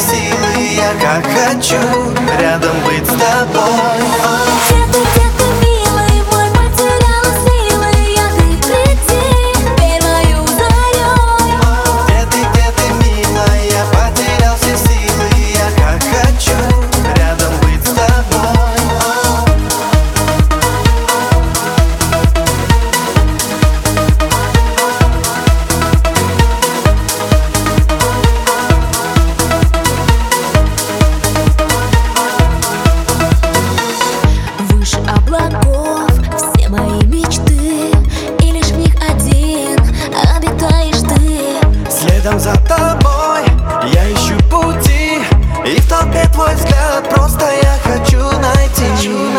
силы. Я как хочу рядом быть с тобой. Где ты, милый мой, потеряла силы? Я ты приди, верь мою зарей. Где ты, милая, я потерял все силы. Я как хочу рядом быть с тобой. Выше облаков все мои мечты, и лишь в них один обитаешь ты. Следом за тобой я ищу пути, и в толпе твой взгляд просто я хочу найти.